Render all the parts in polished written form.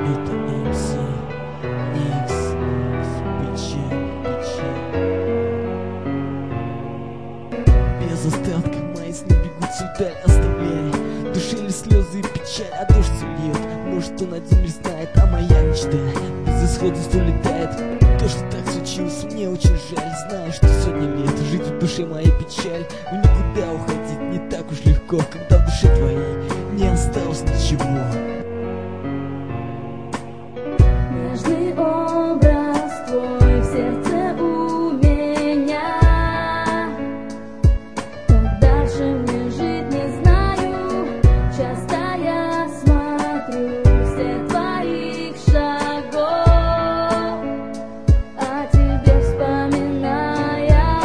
Это МС, Никс, печаль, печаль. Без остатка мои сны бегут вдаль, оставляя в душе лишь слезы и печаль. А дождь все льет, может он один лишь знает, а моя мечта безысходность улетает. То, что так случилось, мне очень жаль. Знаю, что сотни лет жить в душе моей печаль. В никуда уходить не так уж легко, когда в душе твоей не осталось ничего. Нежный образ твой в сердце у меня. Как дальше мне жить, не знаю. Часто я смотрю вслед твоих шагов, о тебе вспоминая.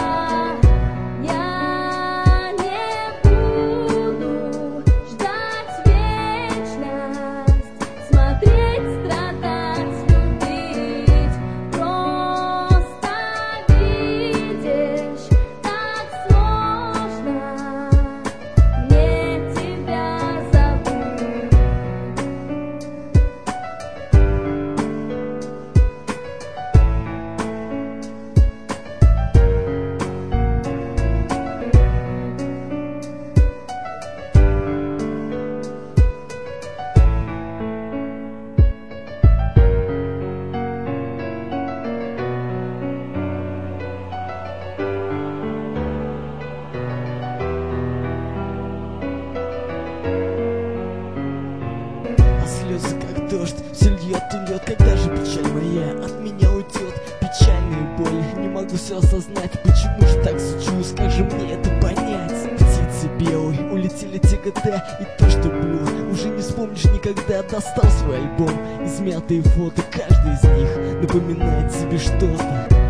Я не буду ждать вечность, смотреть, страдать, любить. Просто видишь, так сложно мне тебя забыть. А слезы как дождь, все льет и льет. Когда же печаль моя от меня уйдет? Печальная боль, не могу все осознать. Почему же так случилось, как же мне это понять? Птицы белые, улетели те года, и то, что было, уже не вспомнишь никогда. Достал свой альбом, измятые фото, каждый из них напоминает себе что-то.